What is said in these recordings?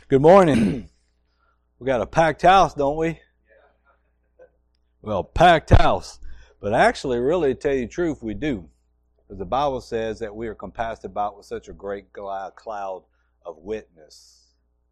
Good morning. We got a packed house, don't we? Well, packed house. But actually, really, to tell you the truth, we do. Because the Bible says that we are compassed about with such a great cloud of witness.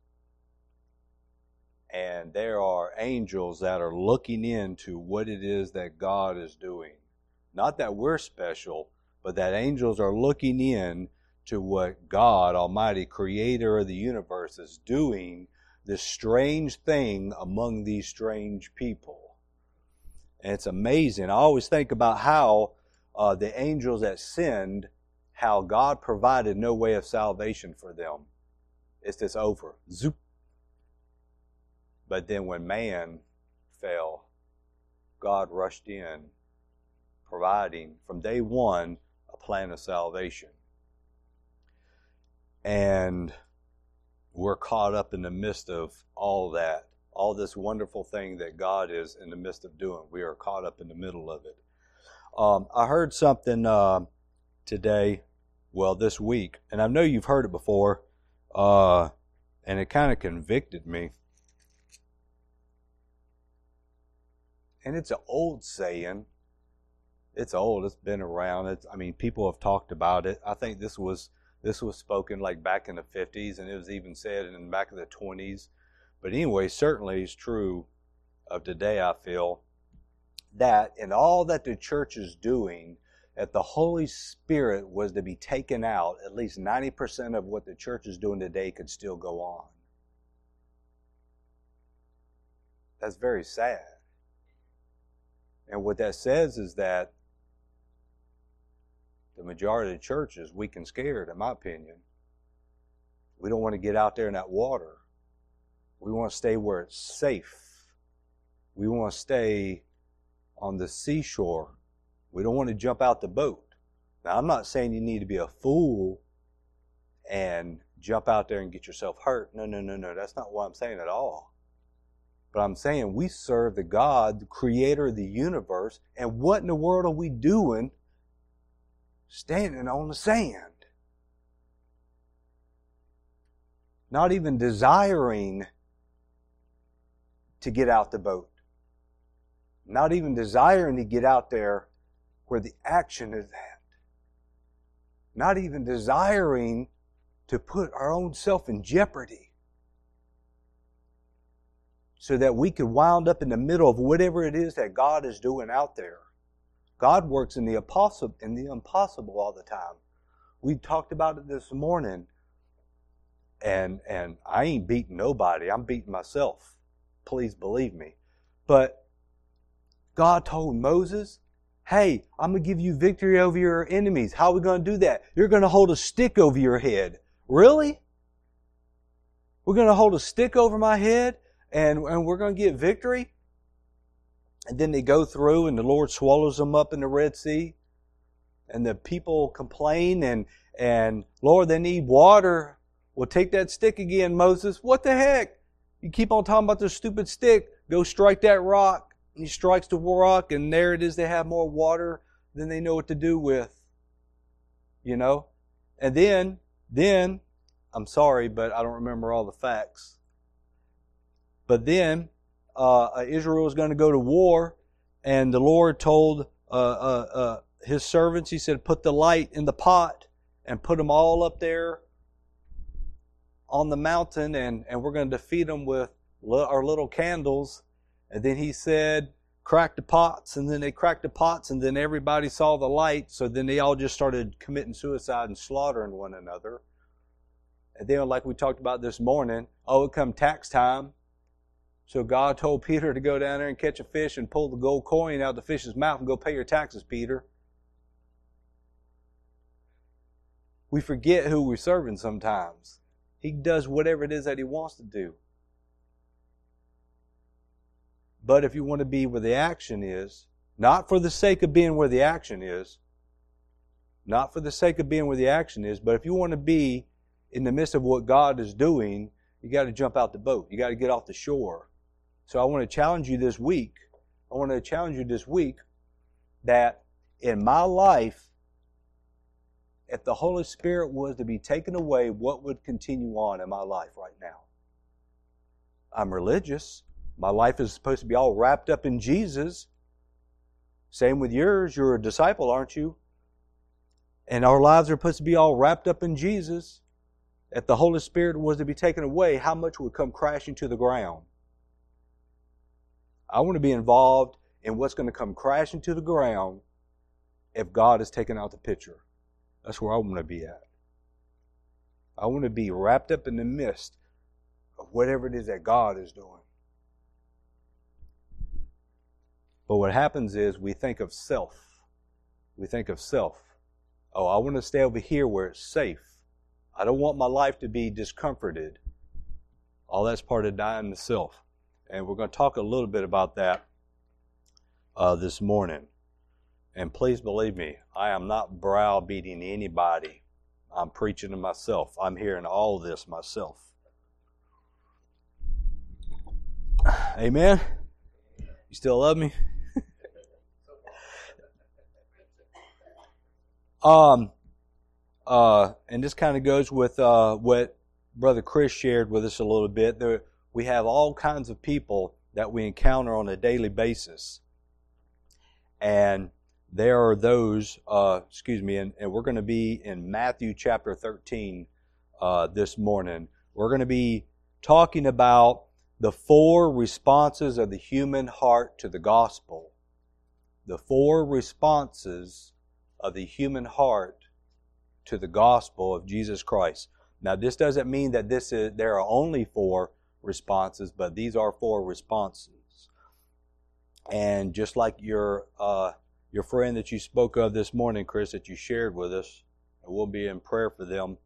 And there are angels that are looking into what it is that God is doing. Not that we're special, but that angels are looking in to what God, Almighty Creator of the universe, is doing, this strange thing among these strange people. And it's amazing. I always think about how the angels that sinned, how God provided no way of salvation for them. It's just over. Zoop. But then when man fell, God rushed in, providing from day one a plan of salvation. And we're caught up in the midst of all that, all this wonderful thing that God is in the midst of doing. We are caught up in the middle of it. I heard something today, this week, and I know you've heard it before, and it kind of convicted me. And it's an old saying. It's old. It's been around. People have talked about it. I think this was spoken like back in the 50s, and it was even said in back in the 20s. But anyway, certainly it's true of today, I feel, that in all that the church is doing, that the Holy Spirit was to be taken out, at least 90% of what the church is doing today could still go on. That's very sad. And what that says is that the majority of the church is weak and scared, in my opinion. We don't want to get out there in that water. We want to stay where it's safe. We want to stay on the seashore. We don't want to jump out the boat. Now, I'm not saying you need to be a fool and jump out there and get yourself hurt. No. That's not what I'm saying at all. But I'm saying we serve the God, the Creator of the universe, and what in the world are we doing standing on the sand? Not even desiring to get out the boat. Not even desiring to get out there where the action is at. Not even desiring to put our own self in jeopardy so that we could wind up in the middle of whatever it is that God is doing out there. God works in the impossible all the time. We talked about it this morning, and I ain't beating nobody. I'm beating myself. Please believe me. But God told Moses, hey, I'm going to give you victory over your enemies. How are we going to do that? You're going to hold a stick over your head. Really? We're going to hold a stick over my head and we're going to get victory? And then they go through and the Lord swallows them up in the Red Sea. And the people complain and Lord, they need water. Well, take that stick again, Moses. What the heck? You keep on talking about this stupid stick. Go strike that rock. And he strikes the rock and there it is. They have more water than they know what to do with. You know? And then, I'm sorry, but I don't remember all the facts. But then, Israel was going to go to war, and the Lord told His servants, He said, put the light in the pot and put them all up there on the mountain, and we're going to defeat them with our little candles. And then He said, crack the pots, and then they cracked the pots, and then everybody saw the light, so then they all just started committing suicide and slaughtering one another. And then, like we talked about this morning, it come tax time. So God told Peter to go down there and catch a fish and pull the gold coin out of the fish's mouth and go pay your taxes, Peter. We forget who we're serving sometimes. He does whatever it is that He wants to do. But if you want to be where the action is, not for the sake of being where the action is, but if you want to be in the midst of what God is doing, you got to jump out the boat. You got to get off the shore. So I want to challenge you this week. That in my life, if the Holy Spirit was to be taken away, what would continue on in my life right now? I'm religious. My life is supposed to be all wrapped up in Jesus. Same with yours. You're a disciple, aren't you? And our lives are supposed to be all wrapped up in Jesus. If the Holy Spirit was to be taken away, how much would come crashing to the ground? I want to be involved in what's going to come crashing to the ground if God is taken out the picture. That's where I want to be at. I want to be wrapped up in the midst of whatever it is that God is doing. But what happens is we think of self. We think of self. Oh, I want to stay over here where it's safe. I don't want my life to be discomforted. All that's part of dying to self. And we're going to talk a little bit about that this morning. And please believe me, I am not browbeating anybody. I'm preaching to myself. I'm hearing all this myself. Amen? You still love me? And this kind of goes with what Brother Chris shared with us a little bit. We have all kinds of people that we encounter on a daily basis. And there are those, and we're going to be in Matthew chapter 13 this morning. We're going to be talking about the 4 responses of the human heart to the gospel. The 4 responses of the human heart to the gospel of Jesus Christ. Now, this doesn't mean that there are only 4 responses, but these are 4 responses. And just like your friend that you spoke of this morning, Chris, that you shared with us, and we'll be in prayer for them.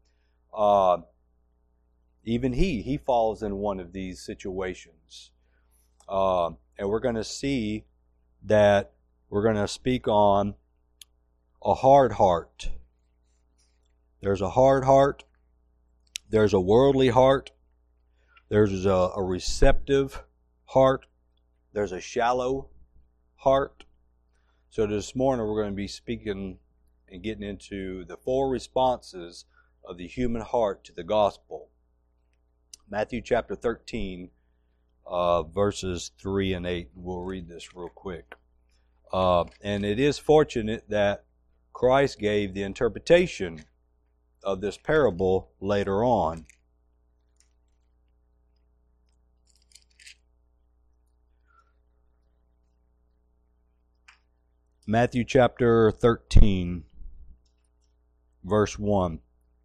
Even he falls in one of these situations. And we're going to see that we're going to speak on a hard heart. There's a hard heart. There's a worldly heart. There's a receptive heart. There's a shallow heart. So this morning we're going to be speaking and getting into the 4 responses of the human heart to the gospel. Matthew chapter 13, verses 3 and 8. We'll read this real quick. And it is fortunate that Christ gave the interpretation of this parable later on. Matthew chapter 13, verse 1.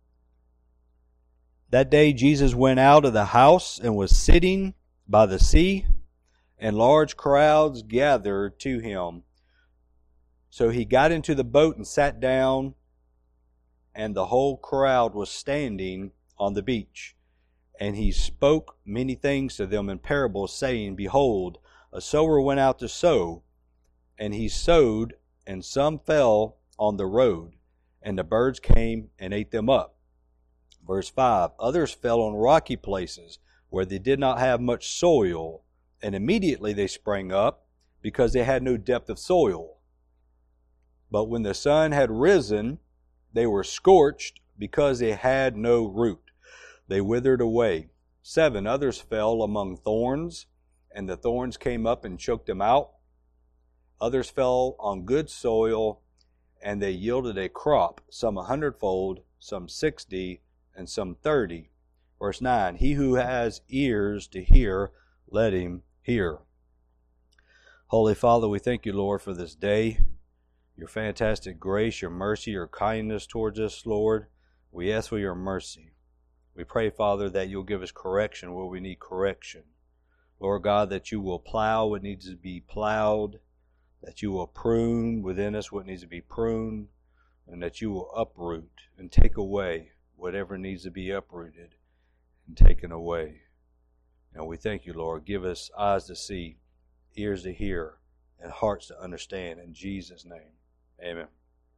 That day Jesus went out of the house and was sitting by the sea, and large crowds gathered to him. So he got into the boat and sat down, and the whole crowd was standing on the beach. And he spoke many things to them in parables, saying, Behold, a sower went out to sow. And he sowed, and some fell on the road, and the birds came and ate them up. Verse 5, others fell on rocky places, where they did not have much soil, and immediately they sprang up, because they had no depth of soil. But when the sun had risen, they were scorched, because they had no root. They withered away. 7 others fell among thorns, and the thorns came up and choked them out. Others fell on good soil, and they yielded a crop, some 100-fold, some 60, and some 30. Verse 9, he who has ears to hear, let him hear. Holy Father, we thank you, Lord, for this day, your fantastic grace, your mercy, your kindness towards us, Lord. We ask for your mercy. We pray, Father, that you'll give us correction where we need correction. Lord God, that you will plow what needs to be plowed, that you will prune within us what needs to be pruned, and that you will uproot and take away whatever needs to be uprooted and taken away. And we thank you, Lord. Give us eyes to see, ears to hear, and hearts to understand. In Jesus' name, amen.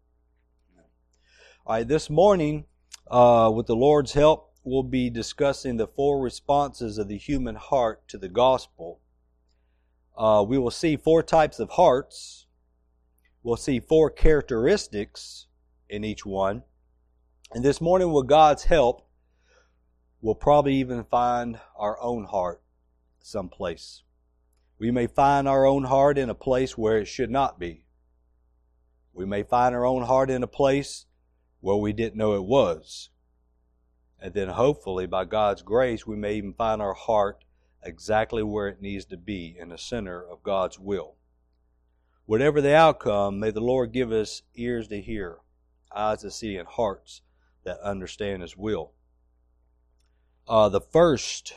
All right, this morning, with the Lord's help, we'll be discussing the 4 responses of the human heart to the gospel. We will see 4 types of hearts. We'll see 4 characteristics in each one. And this morning, with God's help, we'll probably even find our own heart someplace. We may find our own heart in a place where it should not be. We may find our own heart in a place where we didn't know it was. And then hopefully, by God's grace, we may even find our heart exactly where it needs to be, in the center of God's will. Whatever the outcome, may the Lord give us ears to hear, eyes to see, and hearts that understand His will. The first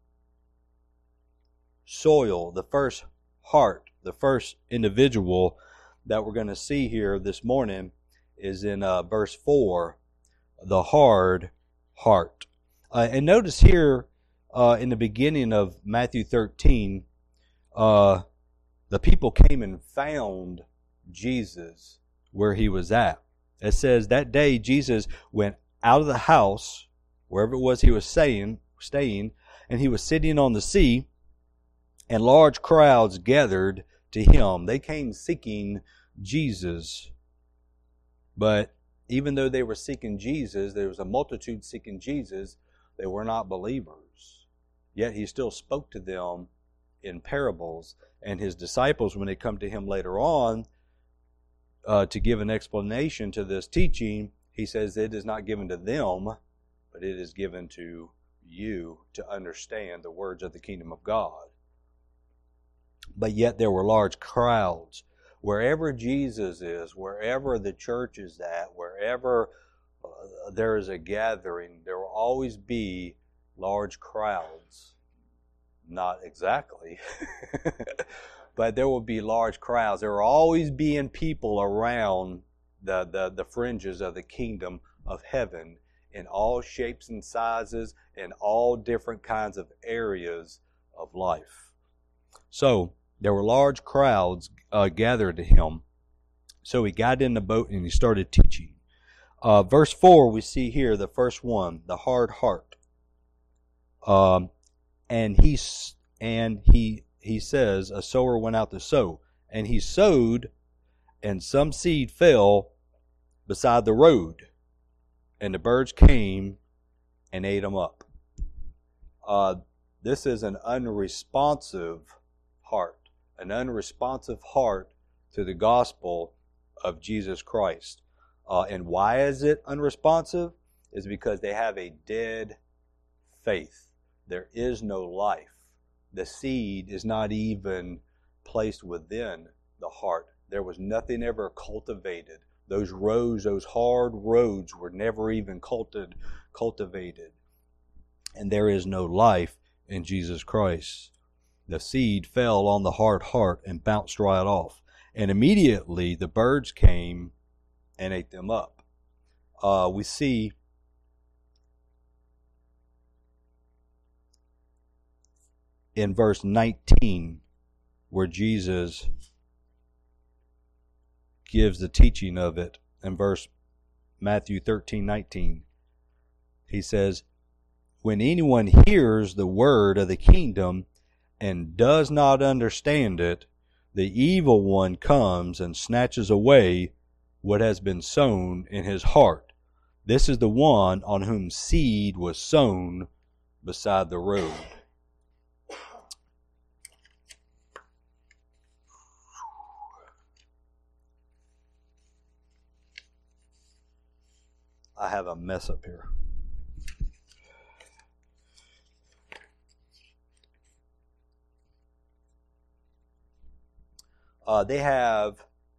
soil, the first heart, the first individual that we're going to see here this morning is in verse 4, the hard heart. And notice here in the beginning of Matthew 13, the people came and found Jesus where He was at. It says that day Jesus went out of the house, wherever it was He was staying, and He was sitting on the sea, and large crowds gathered to Him. They came seeking Jesus. But even though they were seeking Jesus, there was a multitude seeking Jesus, they were not believers. Yet He still spoke to them in parables. And His disciples, when they come to Him later on to give an explanation to this teaching, He says it is not given to them, but it is given to you to understand the words of the kingdom of God. But yet there were large crowds. Wherever Jesus is, wherever the church is at, wherever there is a gathering, there will always be large crowds. Not exactly, but there will be large crowds. There will always be people around the fringes of the kingdom of heaven in all shapes and sizes, in all different kinds of areas of life. So there were large crowds gathered to Him. So He got in the boat and He started teaching. Verse 4, we see here the first one, the hard heart. And he says, a sower went out to sow. And he sowed, and some seed fell beside the road. And the birds came and ate them up. This is an unresponsive heart. An unresponsive heart to the gospel of Jesus Christ. And why is it unresponsive? Is because they have a dead faith. There is no life. The seed is not even placed within the heart. There was nothing ever cultivated. Those rows, those hard roads were never even cultivated. And there is no life in Jesus Christ. The seed fell on the hard heart and bounced right off. And immediately the birds came and ate them up. We see in verse 19 where Jesus gives the teaching of it. In verse Matthew 13:19, He says, when anyone hears the word of the kingdom and does not understand it, the evil one comes and snatches away what has been sown in his heart. This is the one on whom seed was sown beside the road. I have a mess up here. They have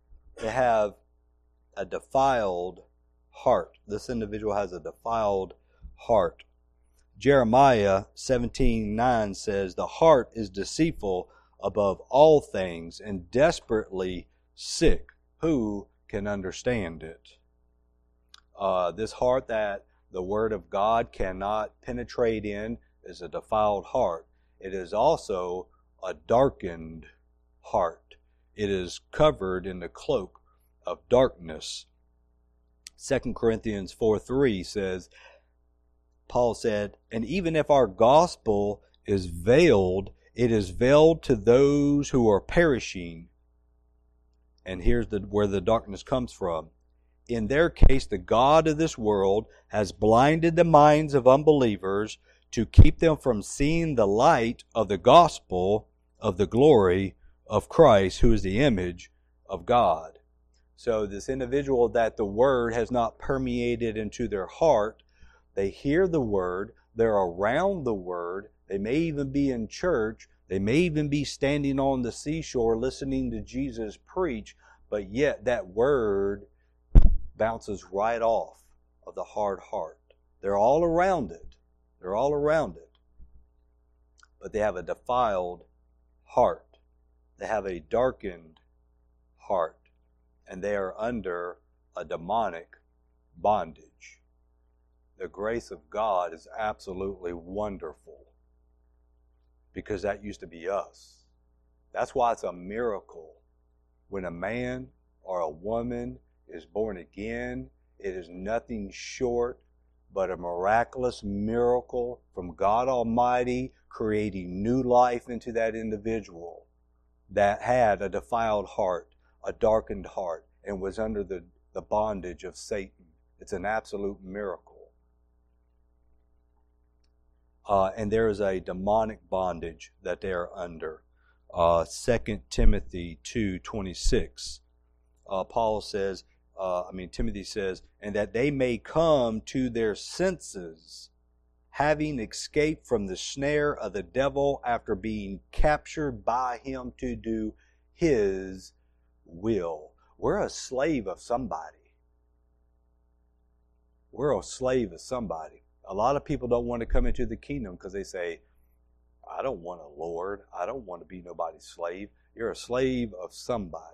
a defiled heart. This individual has a defiled heart. Jeremiah 17:9 says, the heart is deceitful above all things and desperately sick. Who can understand it? This heart that the Word of God cannot penetrate in is a defiled heart. It is also a darkened heart. It is covered in the cloak of darkness. 2 Corinthians 4:3 says, Paul said, and even if our gospel is veiled, it is veiled to those who are perishing. And here's where the darkness comes from. In their case, the God of this world has blinded the minds of unbelievers to keep them from seeing the light of the gospel of the glory of Christ, who is the image of God. So this individual that the word has not permeated into their heart, they hear the word, they're around the word, they may even be in church, they may even be standing on the seashore listening to Jesus preach, but yet that word bounces right off of the hard heart. They're all around it. They're all around it. But they have a defiled heart. They have a darkened heart. And they are under a demonic bondage. The grace of God is absolutely wonderful, because that used to be us. That's why it's a miracle when a man or a woman is born again. It is nothing short but a miraculous miracle from God Almighty creating new life into that individual that had a defiled heart, a darkened heart, and was under the bondage of Satan. It's an absolute miracle. And there is a demonic bondage that they are under. 2 Timothy 2:26. Timothy says, and that they may come to their senses, having escaped from the snare of the devil after being captured by him to do his will. We're a slave of somebody. We're a slave of somebody. A lot of people don't want to come into the kingdom because they say, I don't want a Lord. I don't want to be nobody's slave. You're a slave of somebody.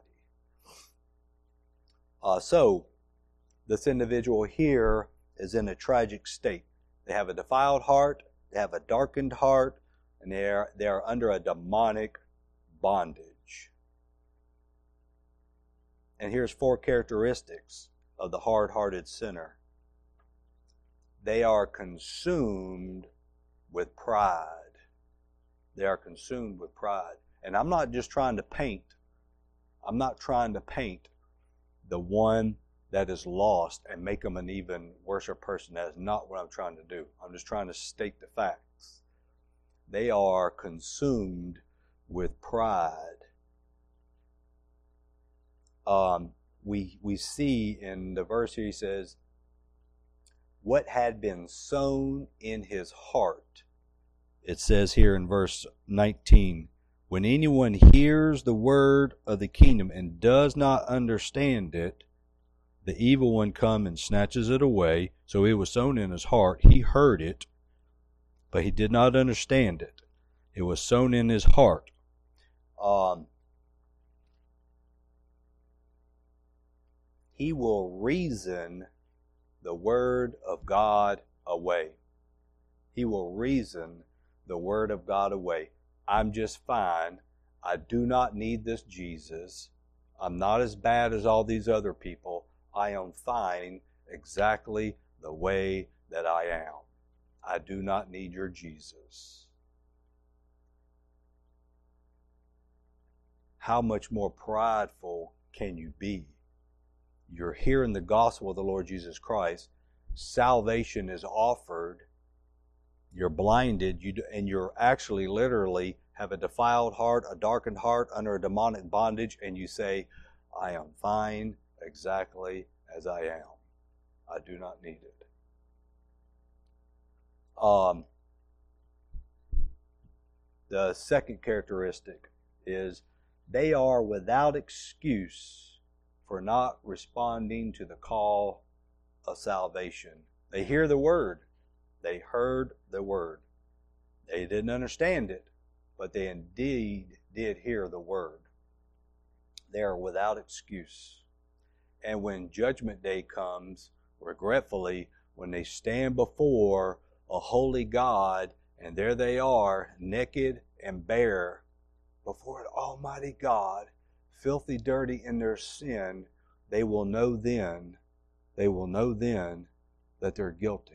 So, this individual here is in a tragic state. They have a defiled heart, they have a darkened heart, and they are under a demonic bondage. And here's 4 characteristics of the hard-hearted sinner. They are consumed with pride. They are consumed with pride. And I'm not just trying to paint. I'm not trying to paint the one that is lost and make them an even worse person. That is not what I'm trying to do. I'm just trying to state the facts. They are consumed with pride. We see in the verse here, he says, what had been sown in his heart. It says here in verse 19, when anyone hears the word of the kingdom and does not understand it, the evil one comes and snatches it away. So it was sown in his heart. He heard it, but he did not understand it. It was sown in his heart. He will reason the word of God away. He will reason the word of God away. I'm just fine. I do not need this Jesus. I'm not as bad as all these other people. I am fine exactly the way that I am. I do not need your Jesus. How much more prideful can you be? You're hearing the gospel of the Lord Jesus Christ. Salvation is offered. You're blinded, and you're actually literally have a defiled heart, a darkened heart under a demonic bondage, and you say, I am fine exactly as I am. I do not need it. The second characteristic is they are without excuse for not responding to the call of salvation. They hear the word. They heard the word. They didn't understand it, but they indeed did hear the word. They are without excuse. And when judgment day comes, regretfully, when they stand before a holy God, and there they are, naked and bare, before an almighty God, filthy dirty in their sin, they will know then that they're guilty.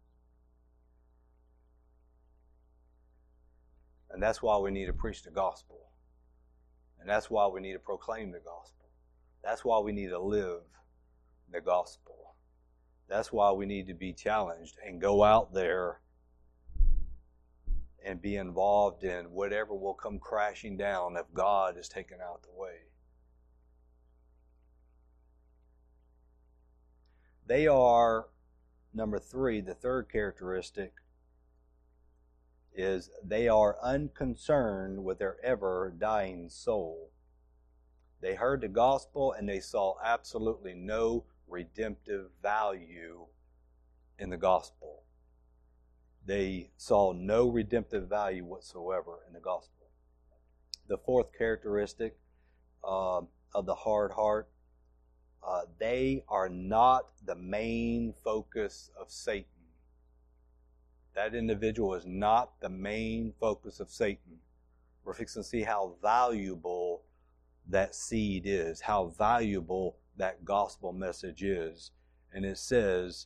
And that's why we need to preach the gospel. And that's why we need to proclaim the gospel. That's why we need to live the gospel. That's why we need to be challenged and go out there and be involved in whatever will come crashing down if God is taken out the way. They are, number 3, the third characteristic is they are unconcerned with their ever-dying soul. They heard the gospel and they saw absolutely no redemptive value in the gospel. They saw no redemptive value whatsoever in the gospel. The fourth characteristic of the hard heart, they are not the main focus of Satan. That individual is not the main focus of Satan. We're fixing to see how valuable that seed is, how valuable that gospel message is. And it says,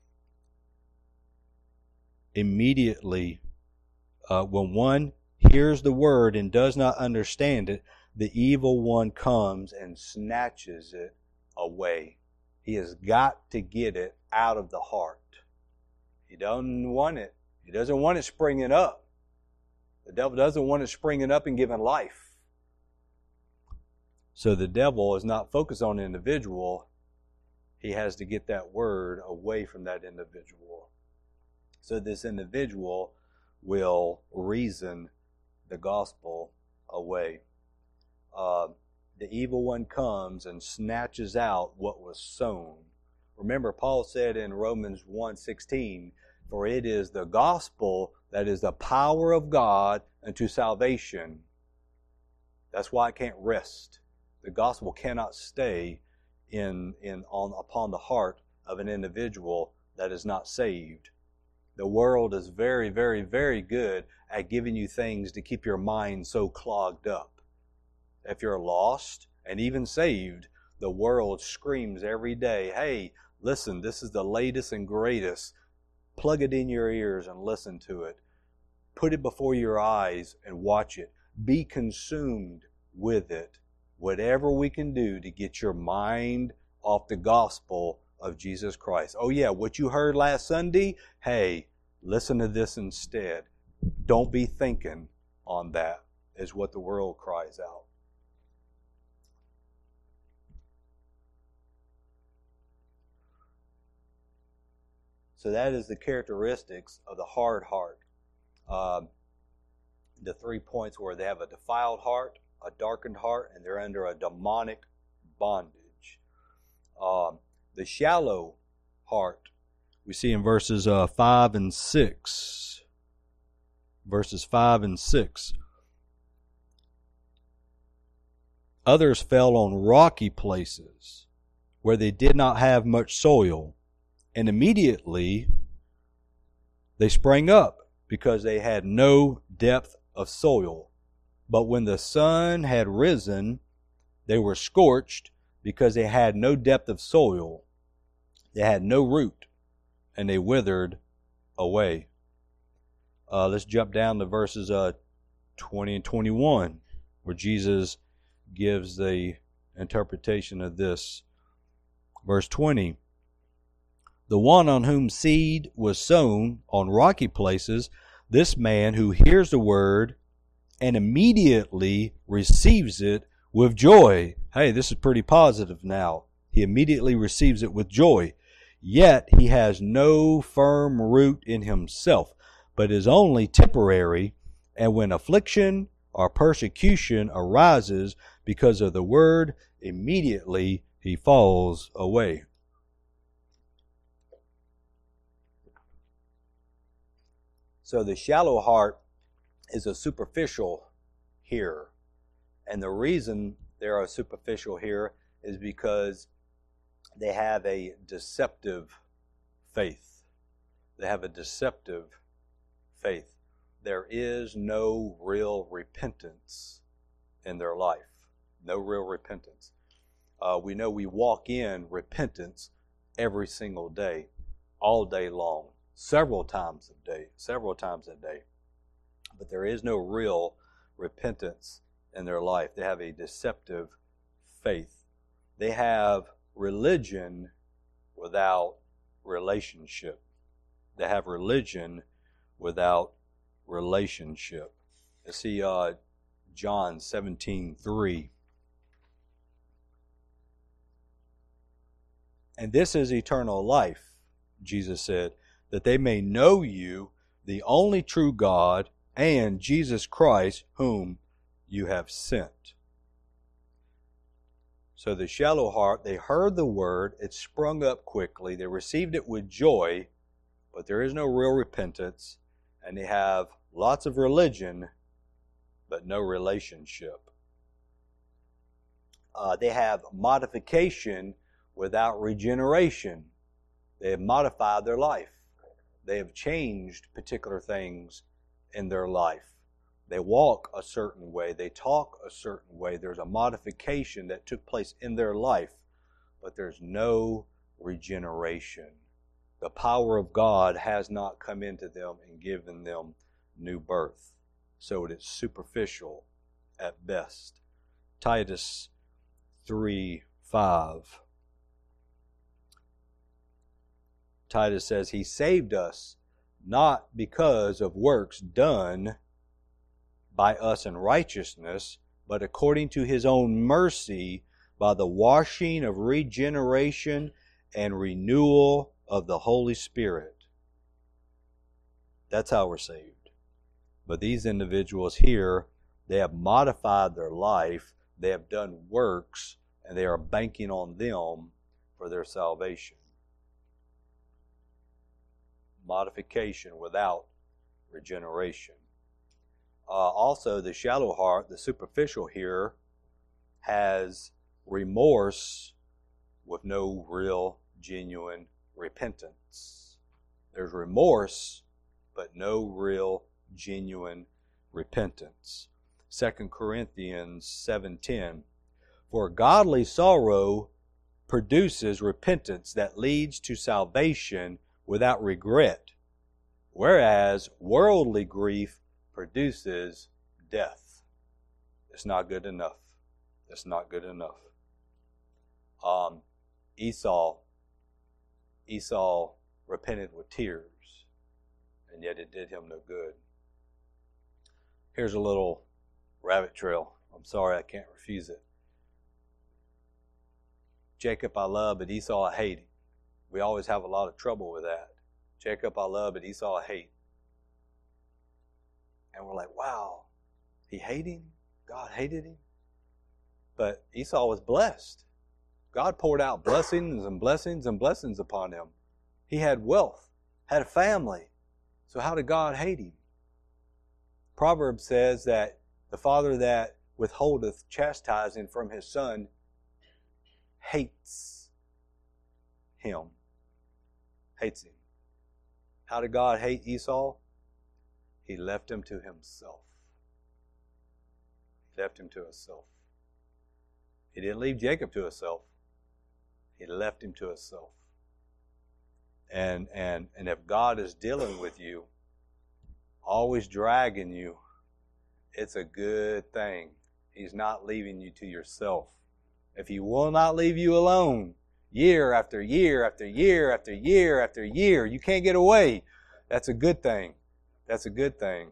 immediately, when one hears the word and does not understand it, the evil one comes and snatches it away. He has got to get it out of the heart. He doesn't want it. He doesn't want it springing up. The devil doesn't want it springing up and giving life. So the devil is not focused on the individual. He has to get that word away from that individual. So this individual will reason the gospel away. The evil one comes and snatches out what was sown. Remember, Paul said in Romans 1:16, for it is the gospel that is the power of God unto salvation. That's why it can't rest. The gospel cannot stay upon the heart of an individual that is not saved. The world is very, very, very good at giving you things to keep your mind so clogged up. If you're lost and even saved, the world screams every day, hey, listen, this is the latest and greatest. Plug it in your ears and listen to it. Put it before your eyes and watch it. Be consumed with it. Whatever we can do to get your mind off the gospel of Jesus Christ. Oh yeah, what you heard last Sunday? Hey, listen to this instead. Don't be thinking on that, is what the world cries out. So that is the characteristics of the hard heart. The 3 points where they have a defiled heart, a darkened heart, and they're under a demonic bondage. The shallow heart, we see in verses 5 and 6. Verses 5 and 6. Others fell on rocky places where they did not have much soil, and immediately they sprang up because they had no depth of soil. But when the sun had risen, they were scorched because they had no depth of soil. They had no root, and they withered away. Let's jump down to verses 20 and 21, where Jesus gives the interpretation of this. Verse 20. The one on whom seed was sown on rocky places, this man who hears the word and immediately receives it with joy. Hey, this is pretty positive now. He immediately receives it with joy. Yet he has no firm root in himself, but is only temporary. And when affliction or persecution arises because of the word, immediately he falls away. So the shallow heart is a superficial hearer. And the reason they're a superficial hearer is because they have a deceptive faith. They have a deceptive faith. There is no real repentance in their life. No real repentance. We know we walk in repentance every single day, all day long. Several times a day. But there is no real repentance in their life. They have a deceptive faith. They have religion without relationship. They have religion without relationship. Let's see John 17:3. And this is eternal life, Jesus said, that they may know you, the only true God, and Jesus Christ, whom you have sent. So the shallow heart, they heard the word, it sprung up quickly, they received it with joy, but there is no real repentance, and they have lots of religion, but no relationship. They have modification without regeneration. They have modified their life. They have changed particular things in their life. They walk a certain way. They talk a certain way. There's a modification that took place in their life, but there's no regeneration. The power of God has not come into them and given them new birth. So it is superficial at best. Titus 3:5. Titus says, He saved us not because of works done by us in righteousness, but according to His own mercy, by the washing of regeneration and renewal of the Holy Spirit. That's how we're saved. But these individuals here, they have modified their life, they have done works, and they are banking on them for their salvation. Modification without regeneration. Also, the shallow heart, the superficial here, has remorse with no real, genuine repentance. There's remorse, but no real, genuine repentance. 2 Corinthians 7:10. For godly sorrow produces repentance that leads to salvation without regret, whereas worldly grief produces death. It's not good enough. It's not good enough. Esau repented with tears, and yet it did him no good. Here's a little rabbit trail. I'm sorry, I can't refuse it. Jacob I love, but Esau I hate. We always have a lot of trouble with that. Jacob I love, but Esau I hate. And we're like, wow, he hated him? God hated him? But Esau was blessed. God poured out blessings and blessings and blessings upon him. He had wealth, had a family. So how did God hate him? Proverbs says that the father that withholdeth chastising from his son hates him. Hates him. How did God hate Esau? He left him to himself. He left him to himself. He didn't leave Jacob to himself. He left him to himself. And if God is dealing with you, always dragging you, it's a good thing. He's not leaving you to yourself. If He will not leave you alone, year after year after year after year after year, you can't get away. That's a good thing. That's a good thing.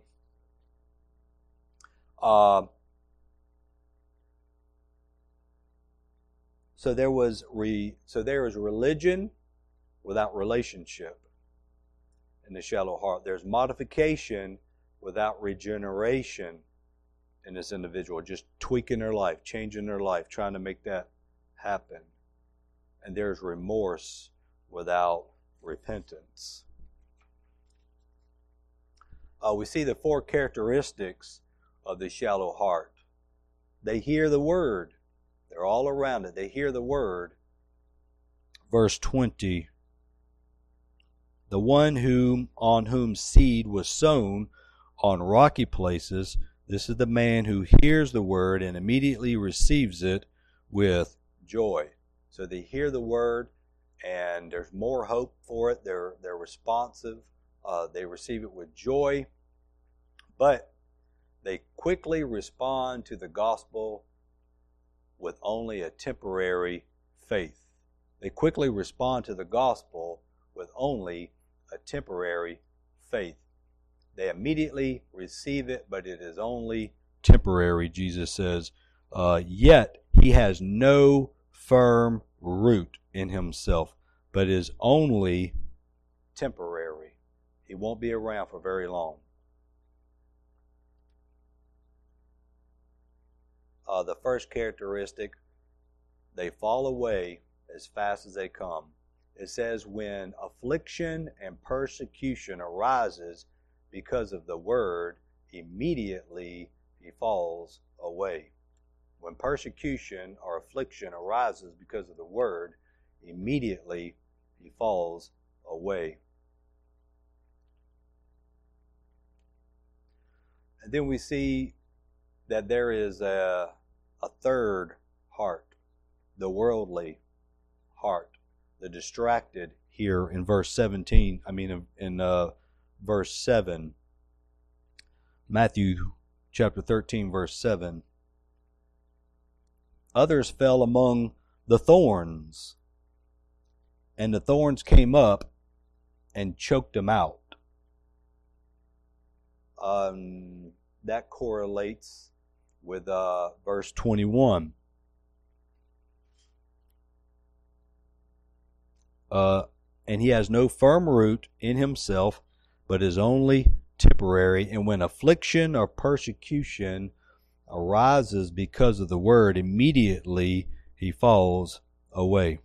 So there is religion without relationship in the shallow heart. There's modification without regeneration in this individual, just tweaking their life, changing their life, trying to make that happen. And there's remorse without repentance. We see the four characteristics of the shallow heart. They hear the word. They're all around it. They hear the word. Verse 20. The one on whom seed was sown on rocky places, this is the man who hears the word and immediately receives it with joy. So they hear the word and there's more hope for it. They're responsive. They receive it with joy. But they quickly respond to the gospel with only a temporary faith. They quickly respond to the gospel with only a temporary faith. They immediately receive it, but it is only temporary, Jesus says. Yet he has no firm root in himself, but is only temporary. He won't be around for very long. The first characteristic, they fall away as fast as they come. It says, when affliction and persecution arises because of the word, immediately he falls away. When persecution or affliction arises because of the word, immediately he falls away. And then we see that there is a third heart, the worldly heart, the distracted here in verse 17. In verse 7. Matthew chapter 13, verse 7. Others fell among the thorns, and the thorns came up and choked them out. That correlates with verse 21. And he has no firm root in himself, but is only temporary. And when affliction or persecution arises because of the word, immediately he falls away.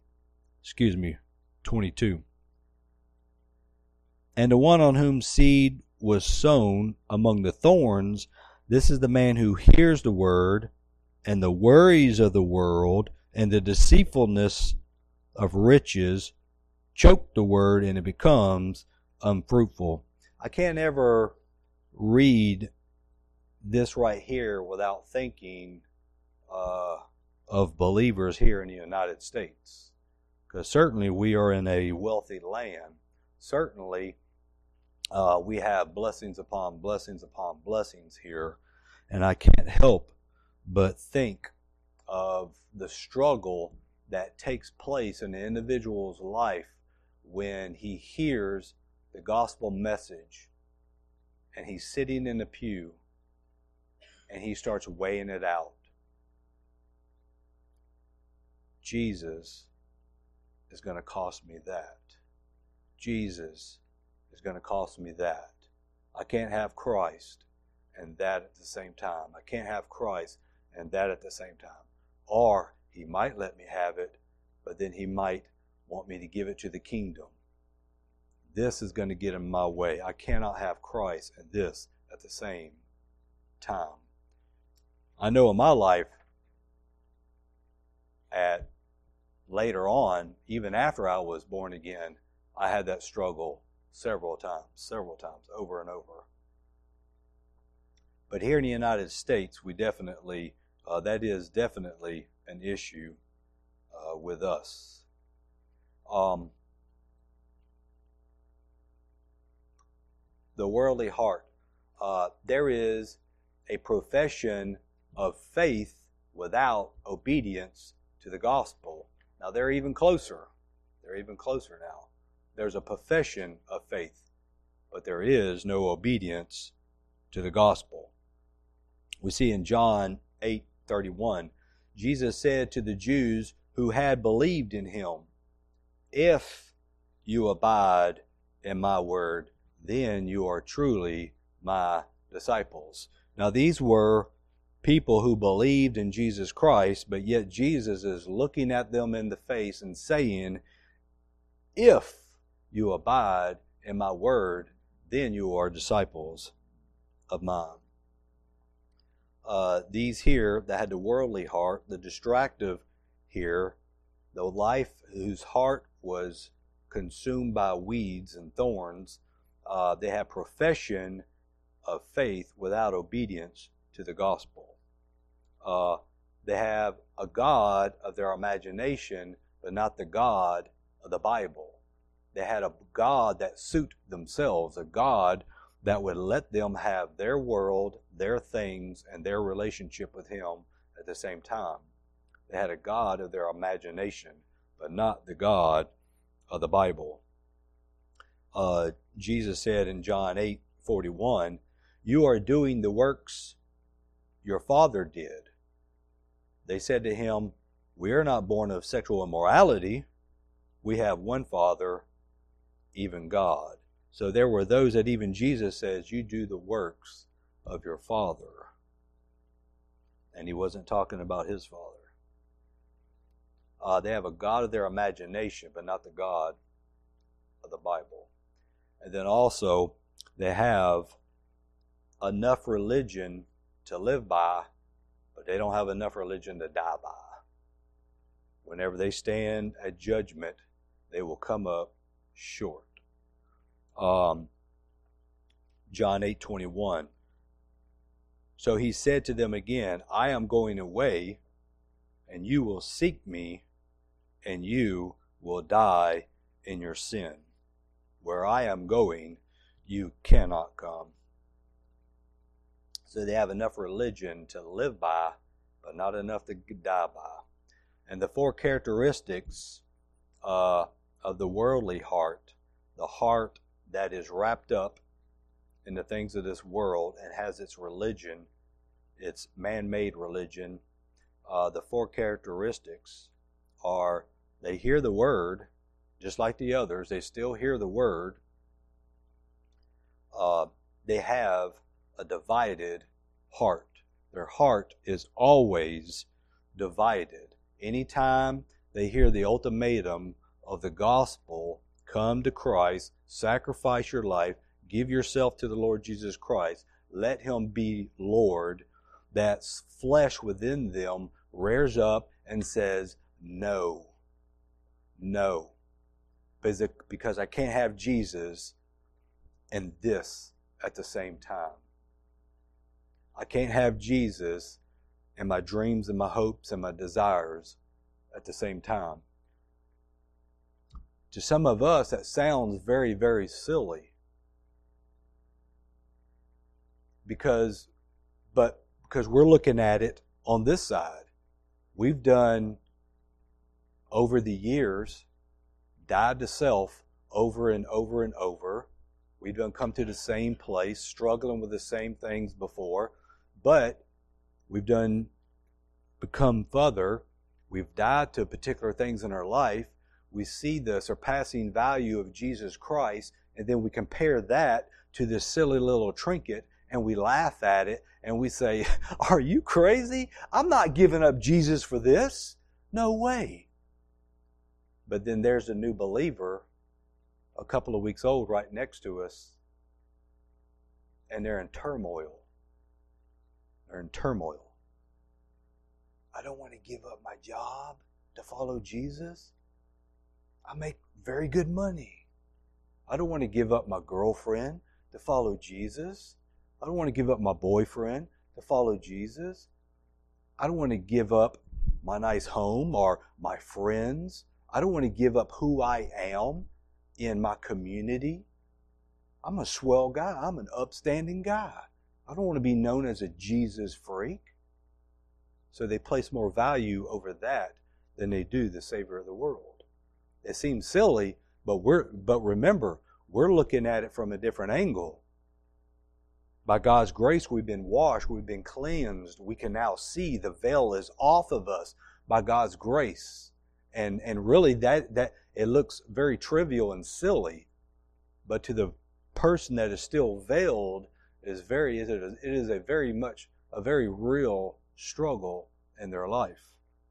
22. And the one on whom seed was sown among the thorns, this is the man who hears the word, and the worries of the world and the deceitfulness of riches choke the word, and it becomes unfruitful. I can't ever read this right here without thinking of believers here in the United States. Because certainly we are in a wealthy land. Certainly we have blessings upon blessings here. And I can't help but think of the struggle that takes place in the individual's life when he hears the gospel message and he's sitting in the pew and he starts weighing it out. Jesus is going to cost me that. Jesus is going to cost me that. I can't have Christ and that at the same time. I can't have Christ and that at the same time. Or he might let me have it, but then he might want me to give it to the kingdom. This is going to get in my way. I cannot have Christ and this at the same time. I know in my life, later on, even after I was born again, I had that struggle several times, over and over. But here in the United States, we definitely, that is definitely an issue with us. The worldly heart. There is a profession of faith without obedience to the gospel. Now they're even closer. They're even closer now. There's a profession of faith, but there is no obedience to the gospel. We see in John 8:31, Jesus said to the Jews who had believed in him, "If you abide in my word, then you are truly my disciples." Now these were people who believed in Jesus Christ, but yet Jesus is looking at them in the face and saying, if you abide in my word, then you are disciples of mine. These here that had the worldly heart, the distractive here, the life whose heart was consumed by weeds and thorns, they have profession of faith without obedience to the gospel. They have a God of their imagination, but not the God of the Bible. They had a God that suited themselves, a God that would let them have their world, their things, and their relationship with him at the same time. They had a God of their imagination, but not the God of the Bible. Jesus said in John 8, 41, you are doing the works your father did. They said to him, we are not born of sexual immorality. We have one Father, even God. So there were those that even Jesus says, you do the works of your Father. And he wasn't talking about his Father. They have a God of their imagination, but not the God of the Bible. And then also, they have enough religion to live by, but they don't have enough religion to die by. Whenever they stand at judgment, they will come up short. John 8:21. So he said to them again, I am going away, and you will seek me, and you will die in your sin. Where I am going, you cannot come. So they have enough religion to live by, but not enough to die by. And the four characteristics of the worldly heart, the heart that is wrapped up in the things of this world and has its religion, its man-made religion, the four characteristics are they hear the word, just like the others, they still hear the word. They have a divided heart. Their heart is always divided. Anytime they hear the ultimatum of the gospel, come to Christ, sacrifice your life, give yourself to the Lord Jesus Christ, let Him be Lord, that flesh within them rears up and says, no, no, because I can't have Jesus and this at the same time. I can't have Jesus and my dreams and my hopes and my desires at the same time. To some of us, that sounds very, very silly. Because we're looking at it on this side. We've done, over the years, died to self over and over and over. We've done come to the same place, struggling with the same things before. But we've done become further. We've died to particular things in our life. We see the surpassing value of Jesus Christ, and then we compare that to this silly little trinket, and we laugh at it, and we say, are you crazy? I'm not giving up Jesus for this. No way. But then there's a new believer, a couple of weeks old, right next to us, and they're in turmoil. They're in turmoil. I don't want to give up my job to follow Jesus. I make very good money. I don't want to give up my girlfriend to follow Jesus. I don't want to give up my boyfriend to follow Jesus. I don't want to give up my nice home or my friends. I don't want to give up who I am in my community. I'm a swell guy. I'm an upstanding guy. I don't want to be known as a Jesus freak. So they place more value over that than they do the Savior of the world. It seems silly, but remember, we're looking at it from a different angle. By God's grace, we've been washed, we've been cleansed. We can now see the veil is off of us by God's grace. And really that it looks very trivial and silly, but to the person that is still veiled, it is a very real struggle in their life.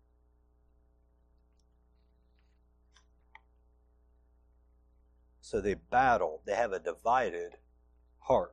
So they battle. They have a divided heart.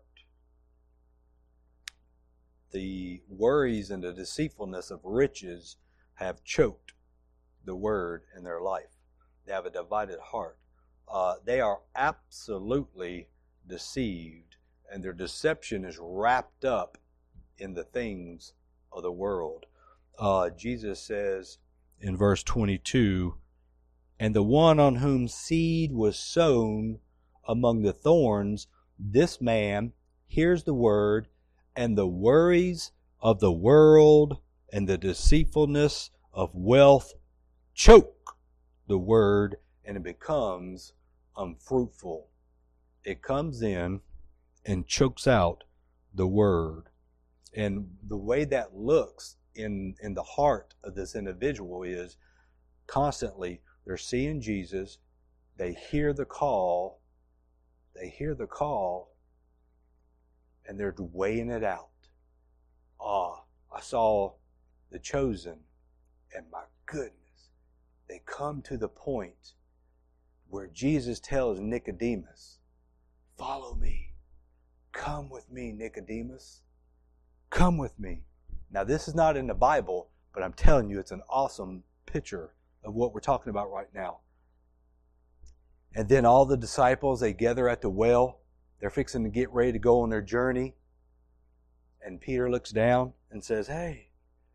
The worries and the deceitfulness of riches have choked the word in their life. They have a divided heart. They are absolutely deceived, and their deception is wrapped up in the things of the world. Jesus says in verse 22, and the one on whom seed was sown among the thorns, this man hears the word, and the worries of the world and the deceitfulness of wealth choke the word, and it becomes unfruitful. It comes in and chokes out the word. And the way that looks in the heart of this individual is constantly they're seeing Jesus, they hear the call, and they're weighing it out. I saw The Chosen, and my goodness, they come to the point where Jesus tells Nicodemus, follow me. Come with me, Nicodemus. Come with me. Now, this is not in the Bible, but I'm telling you, it's an awesome picture of what we're talking about right now. And then all the disciples, they gather at the well. They're fixing to get ready to go on their journey. And Peter looks down and says, hey,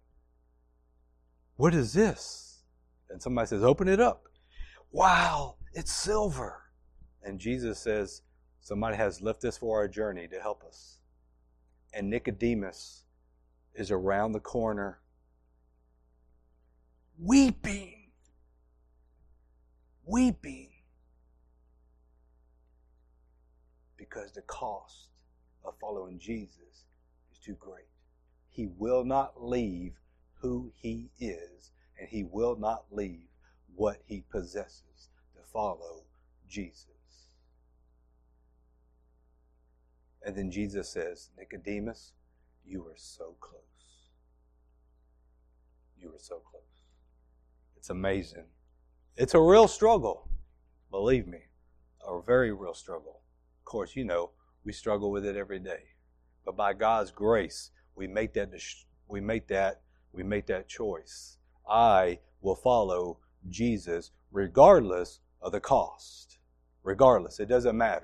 what is this? And somebody says, open it up. Wow, it's silver. And Jesus says, somebody has left this for our journey to help us. And Nicodemus is around the corner, weeping, because the cost of following Jesus is too great. He will not leave who he is, and he will not leave what he possesses to follow Jesus. And then Jesus says, Nicodemus, you are so close. You are so close. It's amazing. It's a real struggle. Believe me, a very real struggle. Of course, you know, we struggle with it every day. But by God's grace, we make that choice. I will follow Jesus regardless of the cost. Regardless, it doesn't matter.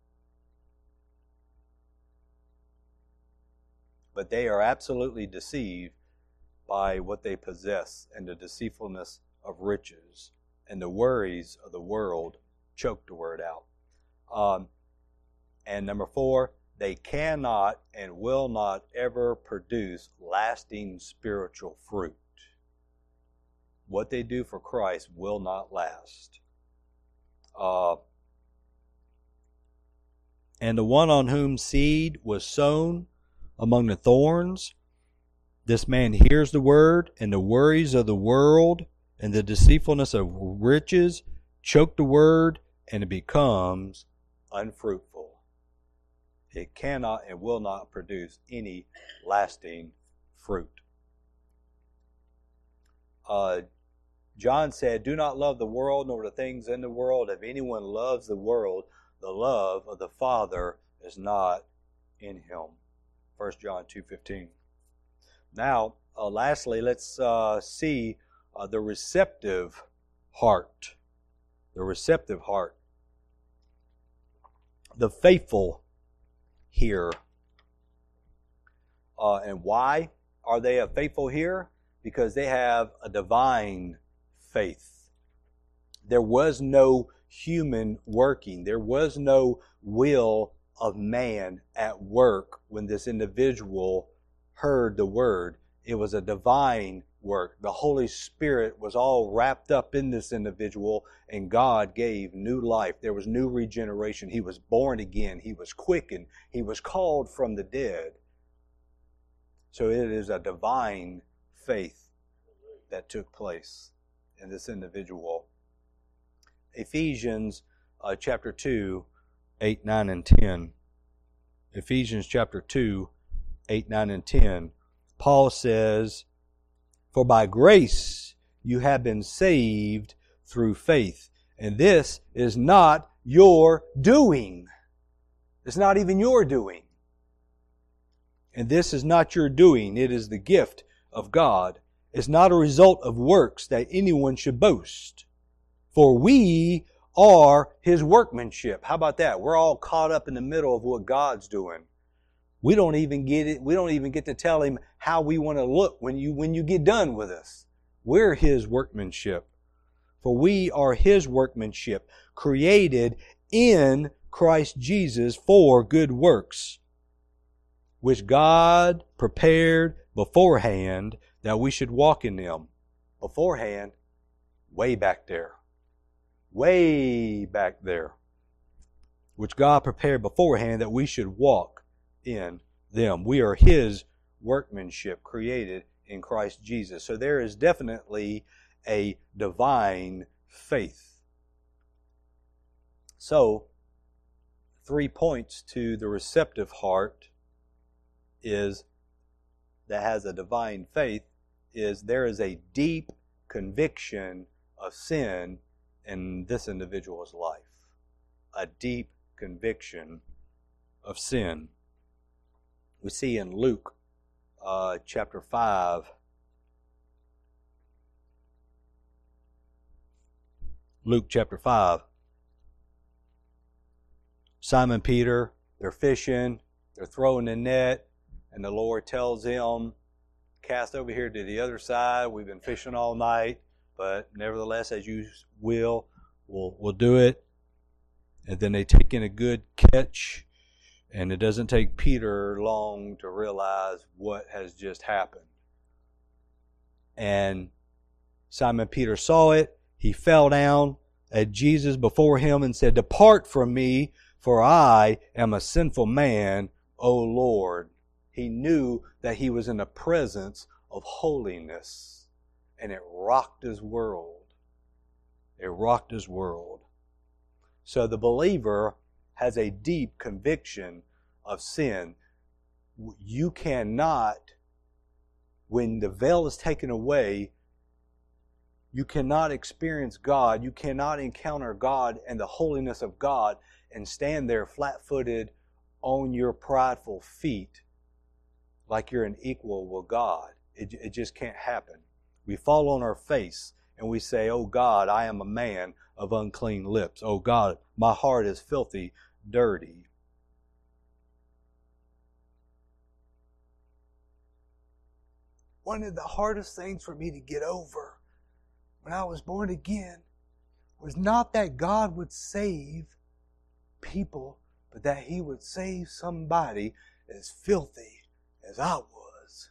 But they are absolutely deceived by what they possess and the deceitfulness of riches, and the worries of the world choke the word out. And number 4, they cannot and will not ever produce lasting spiritual fruit. What they do for Christ will not last. And the one on whom seed was sown among the thorns, this man hears the word, and the worries of the world and the deceitfulness of riches choke the word, and it becomes unfruitful. It cannot and will not produce any lasting fruit. John said, do not love the world nor the things in the world. If anyone loves the world, the love of the Father is not in him. 1 John 2:15. Now, lastly, let's see the receptive heart. The receptive heart. The faithful hear. And why are they a faithful hearer? Because they have a divine faith. There was no human working. There was no will of man at work when this individual heard the word. It was a divine work. The Holy Spirit was all wrapped up in this individual, and God gave new life. There was new regeneration. He was born again. He was quickened. He was called from the dead. So it is a divine faith that took place in this individual. Ephesians chapter 2, 8, 9, and 10. Ephesians chapter 2, 8, 9, and 10. Paul says, for by grace you have been saved through faith. And this is not your doing. It's not even your doing. And this is not your doing. It is the gift of God. It's not a result of works that anyone should boast. For we are His workmanship. How about that? We're all caught up in the middle of what God's doing. We don't even get it. We don't even get to tell Him how we want to look when you get done with us. We're His workmanship. For we are His workmanship, created in Christ Jesus for good works, which God prepared beforehand that we should walk in them. Beforehand, way back there. Way back there. which God prepared beforehand that we should walk in them. We are His workmanship created in Christ Jesus. So there is definitely a divine faith. So, 3 points to the receptive heart is that has a divine faith is there is a deep conviction of sin in this individual's life. A deep conviction of sin. We see in Luke chapter 5. Luke chapter 5. Simon Peter, they're fishing, they're throwing the net, and the Lord tells him, cast over here to the other side. We've been fishing all night, but nevertheless, as you will, we'll do it. And then they take in a good catch, and it doesn't take Peter long to realize what has just happened. And Simon Peter saw it. He fell down at Jesus before him and said, "Depart from me, for I am a sinful man, O Lord." He knew that he was in the presence of holiness, and it rocked his world. It rocked his world. So the believer has a deep conviction of sin. You cannot, when the veil is taken away, you cannot experience God. You cannot encounter God and the holiness of God and stand there flat-footed on your prideful feet like you're an equal with God. It just can't happen. We fall on our face and we say, "Oh God, I am a man of unclean lips. Oh God, my heart is filthy, dirty." One of the hardest things for me to get over when I was born again was not that God would save people, but that He would save somebody as filthy as I was.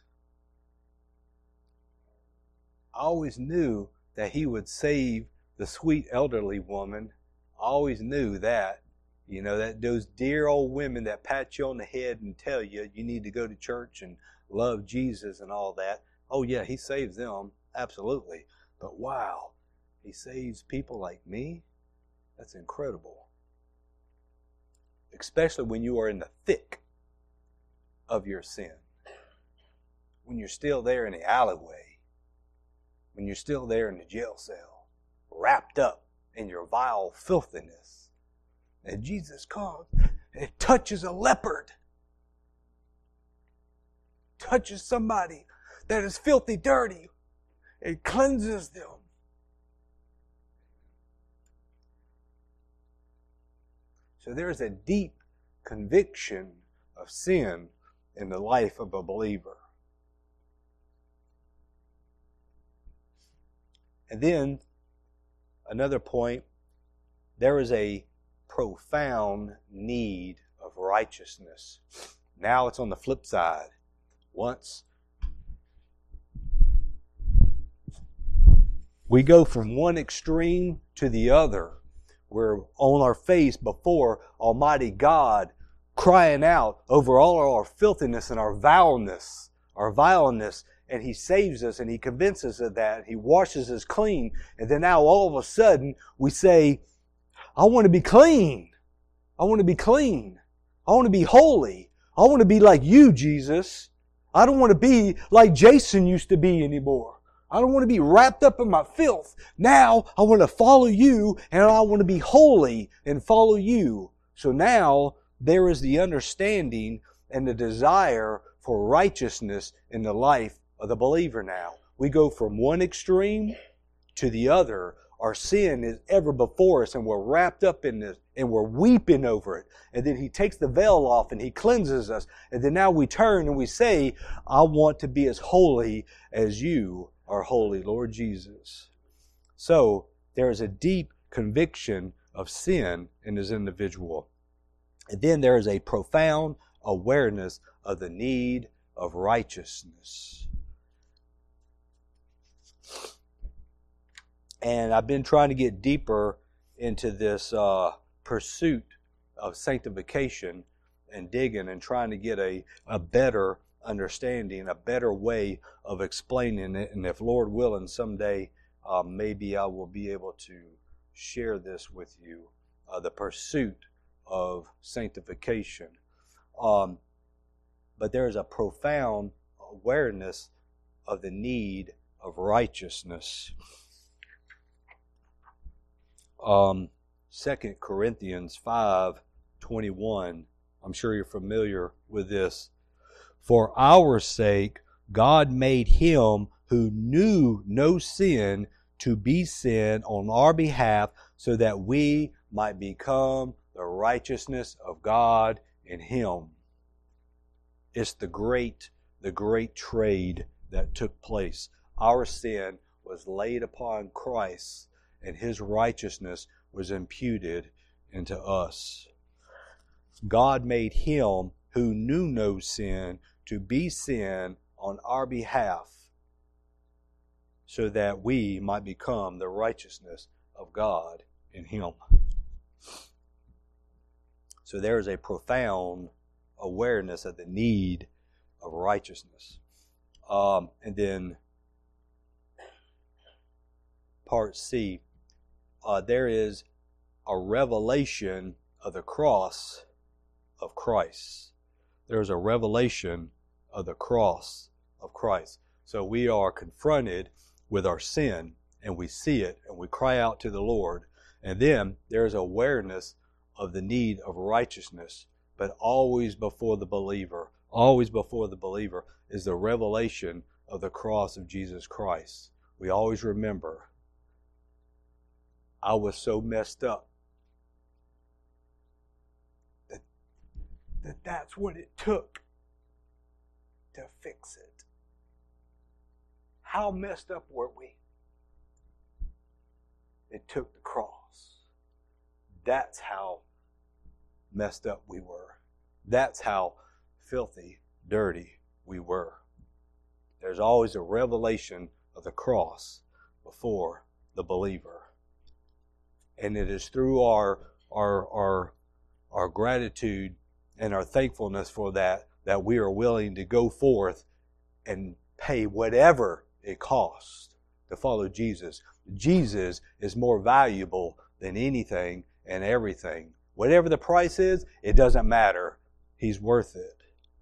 I always knew that He would save the sweet elderly woman. I always knew that. You know, that those dear old women that pat you on the head and tell you you need to go to church and love Jesus and all that. Oh yeah, He saves them. Absolutely. But wow, He saves people like me? That's incredible. Especially when you are in the thick of your sin. When you're still there in the alleyway. When you're still there in the jail cell. Wrapped up in your vile filthiness. And Jesus comes and touches a leopard. Touches somebody that is filthy, dirty. It cleanses them. So there is a deep conviction of sin in the life of a believer. And then, another point, there is a profound need of righteousness. Now it's on the flip side. Once we go from one extreme to the other. We're on our face before Almighty God, crying out over all our filthiness and our vileness, and He saves us and He convinces us of that. He washes us clean. And then now all of a sudden we say, I want to be clean. I want to be clean. I want to be holy. I want to be like you, Jesus. I don't want to be like Jason used to be anymore. I don't want to be wrapped up in my filth. Now I want to follow you and I want to be holy and follow you. So now there is the understanding and the desire for righteousness in the life of the believer now. We go from one extreme to the other. Our sin is ever before us and we're wrapped up in this and we're weeping over it. And then He takes the veil off and He cleanses us. And then now we turn and we say, I want to be as holy as you are holy, Lord Jesus. So there is a deep conviction of sin in this individual. And then there is a profound awareness of the need of righteousness. And I've been trying to get deeper into this pursuit of sanctification and digging and trying to get a better understanding, a better way of explaining it. And if Lord willing, someday maybe I will be able to share this with you, the pursuit of sanctification. But there is a profound awareness of the need of righteousness. 2 Corinthians 5:21. I'm sure you're familiar with this. For our sake, God made him who knew no sin to be sin on our behalf, so that we might become the righteousness of God in him. It's the great trade that took place. Our sin was laid upon Christ, and his righteousness was imputed into us. God made him who knew no sin to be sin on our behalf, so that we might become the righteousness of God in him. So there is a profound awareness of the need of righteousness. And then part C, there is a revelation of the cross of Christ. There's a revelation of the cross of Christ. So we are confronted with our sin, and we see it, and we cry out to the Lord. And then there's awareness of the need of righteousness, but always before the believer is the revelation of the cross of Jesus Christ. We always remember, I was so messed up that's what it took to fix it. How messed up were we? It took the cross. That's how messed up we were. That's how filthy, dirty we were. There's always a revelation of the cross before the believer. And it is through our gratitude and our thankfulness for that we are willing to go forth and pay whatever it costs to follow Jesus. Jesus is more valuable than anything and everything. Whatever the price is, it doesn't matter. He's worth it.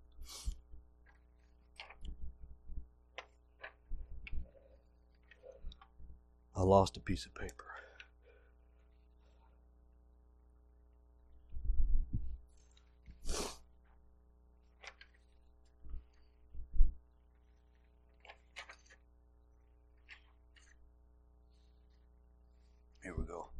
I lost a piece of paper. Here we go.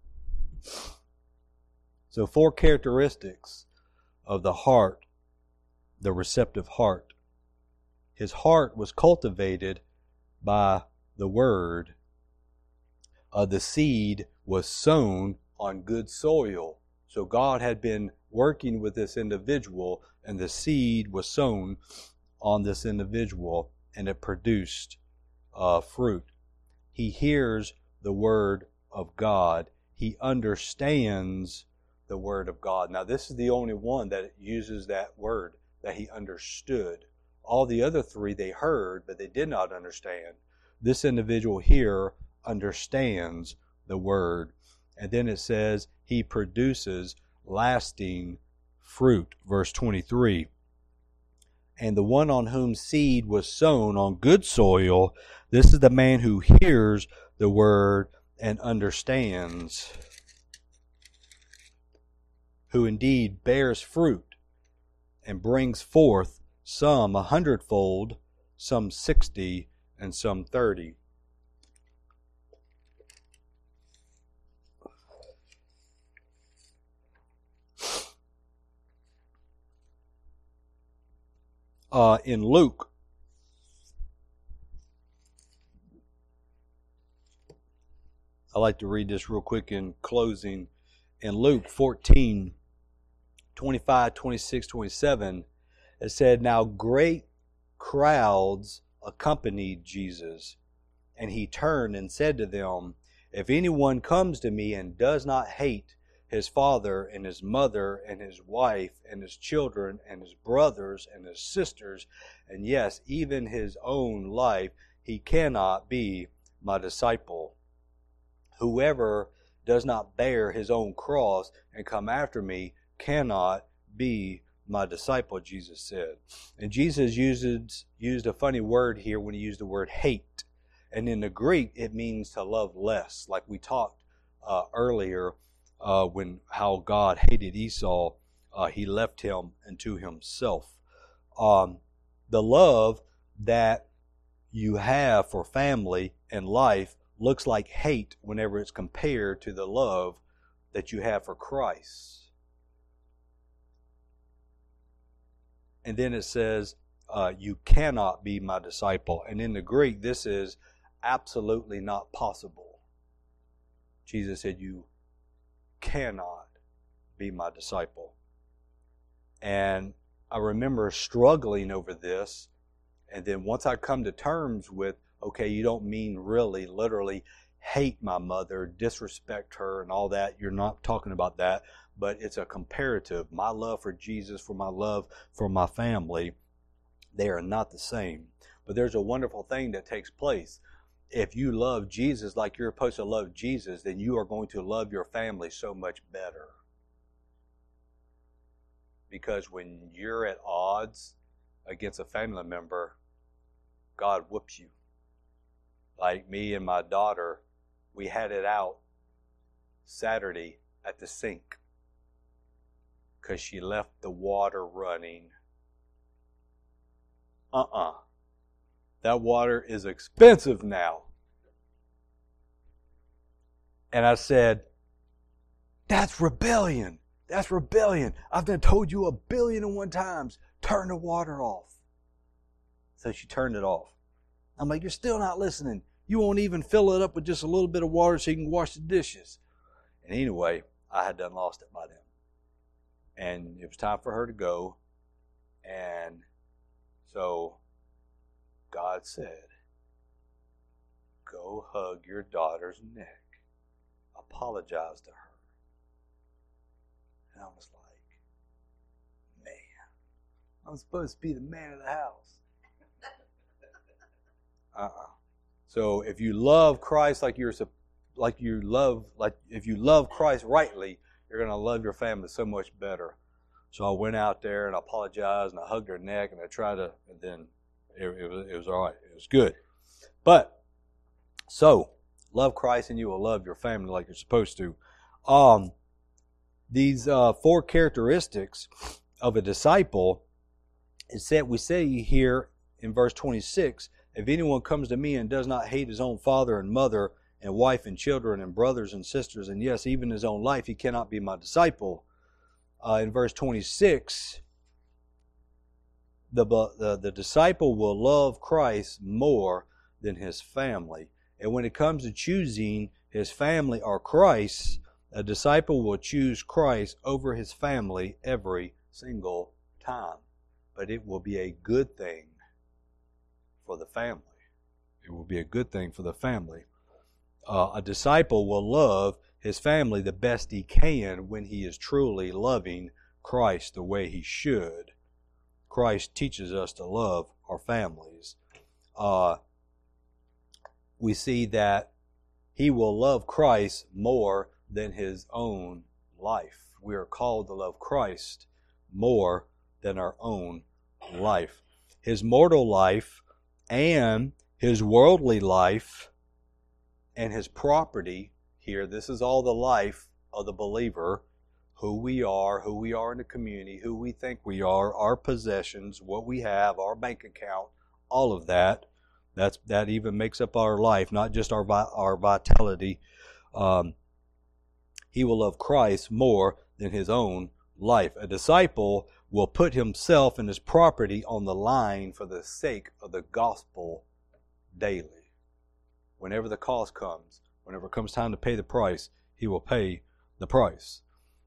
So 4 characteristics of the heart, the receptive heart. His heart was cultivated by the Word. The seed was sown on good soil. So God had been working with this individual, and the seed was sown on this individual, and it produced fruit. He hears the Word of God. He understands the Word of God. Now, this is the only one that uses that word, that he understood. All the other 3 they heard, but they did not understand. This individual here understands the Word. And then it says he produces lasting fruit. Verse 23. And the one on whom seed was sown on good soil, this is the man who hears the Word and understands, who indeed bears fruit and brings forth some 100-fold, some 60, and some 30. In Luke, I like to read this real quick in closing. In Luke 14, 25, 26, 27, it said, Now great crowds accompanied Jesus, and he turned and said to them, If anyone comes to me and does not hate his father and his mother and his wife and his children and his brothers and his sisters, and yes, even his own life, he cannot be my disciple. Whoever does not bear his own cross and come after me cannot be my disciple, Jesus said. And Jesus used a funny word here when he used the word hate. And in the Greek, it means to love less, like we talked earlier when how God hated Esau. He left him unto himself. The love that you have for family and life looks like hate whenever it's compared to the love that you have for Christ. And then it says, you cannot be my disciple. And in the Greek, this is absolutely not possible. Jesus said, you cannot be my disciple. And I remember struggling over this. And then once I come to terms with, okay, you don't mean really, literally hate my mother, disrespect her and all that. You're not talking about that, but it's a comparative. My love for Jesus, for my love for my family, they are not the same. But there's a wonderful thing that takes place. If you love Jesus like you're supposed to love Jesus, then you are going to love your family so much better. Because when you're at odds against a family member, God whoops you. Like me and my daughter, we had it out Saturday at the sink because she left the water running. That water is expensive now. And I said, that's rebellion. That's rebellion. I've done told you 1,000,000,001 times, turn the water off. So she turned it off. I'm like, you're still not listening. You won't even fill it up with just a little bit of water so you can wash the dishes. And anyway, I had done lost it by then. And it was time for her to go. And so God said, go hug your daughter's neck. Apologize to her. And I was like, man, I'm supposed to be the man of the house. So if you love Christ if you love Christ rightly, you're going to love your family so much better. So I went out there and I apologized and I hugged her neck and I tried to, and then it was all right. It was good. But so love Christ and you will love your family like you're supposed to. These 4 characteristics of a disciple we say here in verse 26. If anyone comes to me and does not hate his own father and mother and wife and children and brothers and sisters, and yes, even his own life, he cannot be my disciple. In verse 26, the disciple will love Christ more than his family. And when it comes to choosing his family or Christ, a disciple will choose Christ over his family every single time. But it will be a good thing for the family. It will be a good thing for the family. A disciple will love his family the best he can when he is truly loving Christ the way he should. Christ teaches us to love our families. We see that he will love Christ more than his own life. We are called to love Christ more than our own life. His mortal life and his worldly life and his property here, this is all the life of the believer, who we are in the community, who we think we are, our possessions, what we have, our bank account, all of that. That even makes up our life, not just our vitality. He will love Christ more than his own life. A disciple will put himself and his property on the line for the sake of the gospel daily. Whenever the cost comes, whenever it comes time to pay the price, he will pay the price.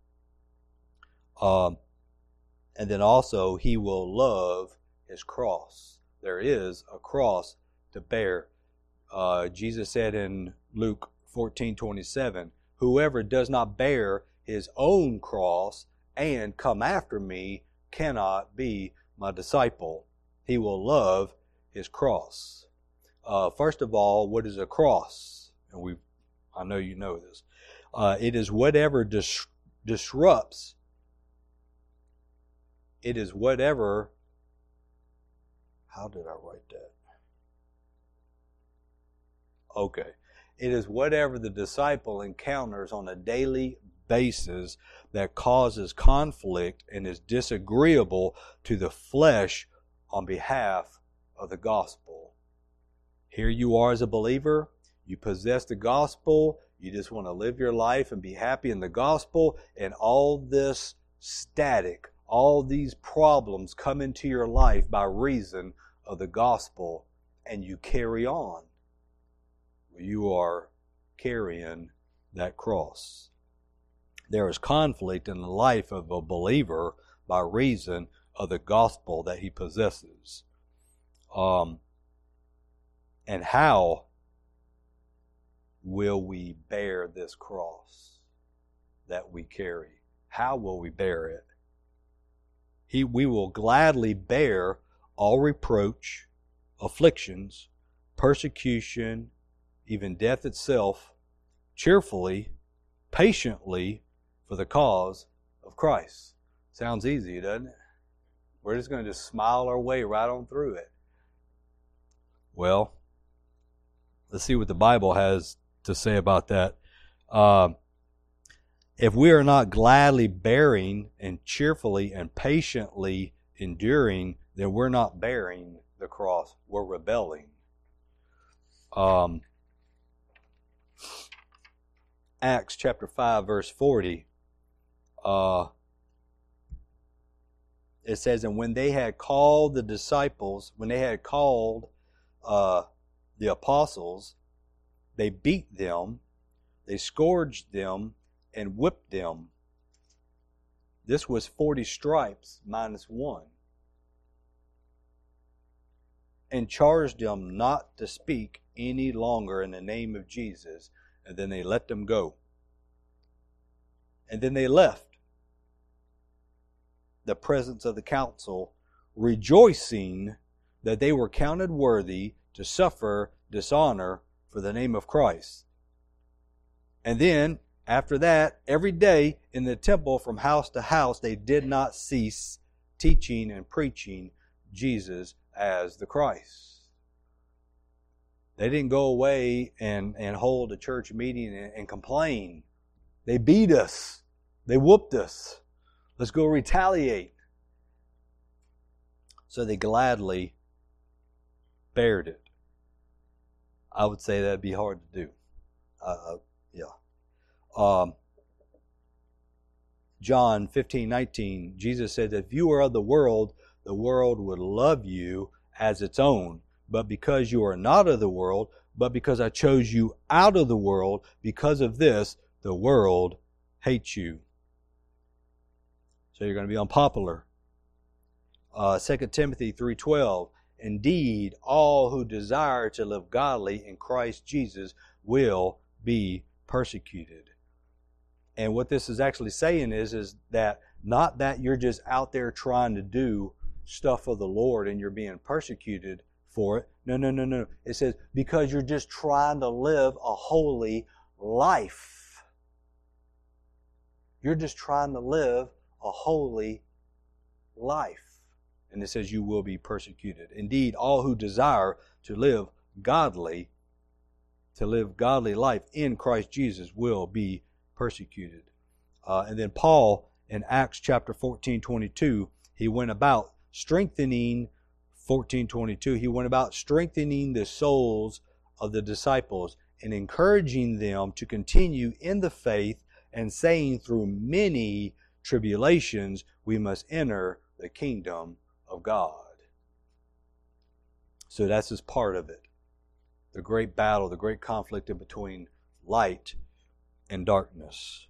And then also he will love his cross. There is a cross to bear. Jesus said in Luke 14:27, whoever does not bear his own cross and come after me cannot be my disciple. He will love his cross. First of all, what is a cross? And I know you know this. It is whatever disrupts. It is whatever. How did I write that? Okay. It is whatever the disciple encounters on a daily basis that causes conflict and is disagreeable to the flesh on behalf of the gospel. Here you are as a believer. You possess the gospel. You just want to live your life and be happy in the gospel. And all this static, all these problems come into your life by reason of the gospel. And you carry on. You are carrying that cross. There is conflict in the life of a believer by reason of the gospel that he possesses. And how will we bear this cross that we carry? How will we bear it? We will gladly bear all reproach, afflictions, persecution, even death itself, cheerfully, patiently, for the cause of Christ. Sounds easy, doesn't it? We're just going to just smile our way right on through it. Well, let's see what the Bible has to say about that. If we are not gladly bearing and cheerfully and patiently enduring, then we're not bearing the cross. We're rebelling. Acts chapter 5 verse 40, it says, and when they had called the disciples, when they had called the apostles, they beat them, they scourged them, and whipped them. This was 40 stripes minus one. And charged them not to speak any longer in the name of Jesus. And then they let them go. And then they left the presence of the council, rejoicing that they were counted worthy to suffer dishonor for the name of Christ. And then, after that, every day in the temple from house to house, they did not cease teaching and preaching Jesus as the Christ. They didn't go away and hold a church meeting and complain. They beat us. They whooped us. Let's go retaliate. So they gladly bared it. I would say that'd be hard to do. John 15:19, Jesus said, if you were of the world would love you as its own. But because you are not of the world, but because I chose you out of the world, because of this, the world hates you. So you're going to be unpopular. 2 Timothy 3:12, indeed, all who desire to live godly in Christ Jesus will be persecuted. And what this is actually saying is that not that you're just out there trying to do stuff for the Lord and you're being persecuted for it. No. It says because you're just trying to live a holy life. You're just trying to live a holy life. And it says you will be persecuted. Indeed, all who desire to live godly life in Christ Jesus will be persecuted. And then Paul in Acts chapter 14:22, he went about strengthening 14:22, he went about strengthening the souls of the disciples and encouraging them to continue in the faith and saying through many tribulations we must enter the kingdom of God. So that's just part of it. The great battle, the great conflict in between light and darkness.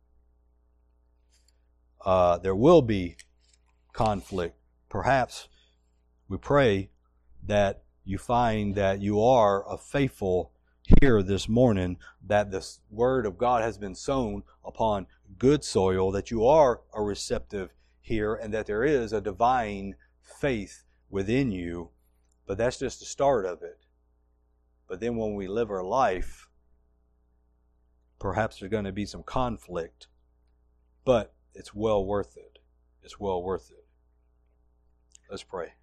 There will be conflict. Perhaps we pray that you find that you are a faithful here this morning that this word of God has been sown upon good soil, that you are a receptive here, and that there is a divine faith within you. But that's just the start of it. But then when we live our life, perhaps there's going to be some conflict, but it's well worth it. It's well worth it. Let's pray.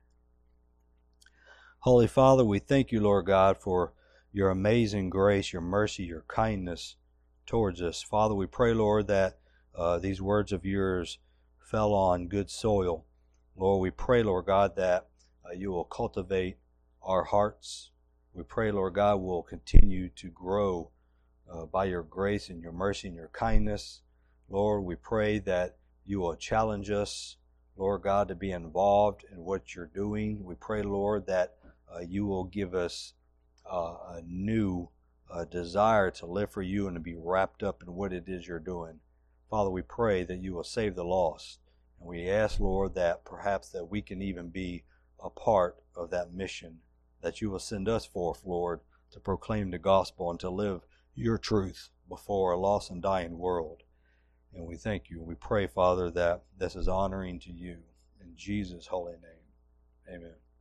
Holy Father, we thank you, Lord God, for your amazing grace, your mercy, your kindness towards us. Father, we pray, Lord, that these words of yours fell on good soil. Lord, we pray, Lord God, that you will cultivate our hearts. We pray, Lord God, we'll continue to grow by your grace and your mercy and your kindness. Lord, we pray that you will challenge us, Lord God, to be involved in what you're doing. We pray, Lord, that you will give us a new desire to live for you and to be wrapped up in what it is you're doing. Father, we pray that you will save the lost. And we ask, Lord, that perhaps that we can even be a part of that mission, that you will send us forth, Lord, to proclaim the gospel and to live your truth before a lost and dying world. And we thank you. We pray, Father, that this is honoring to you. In Jesus' holy name, amen.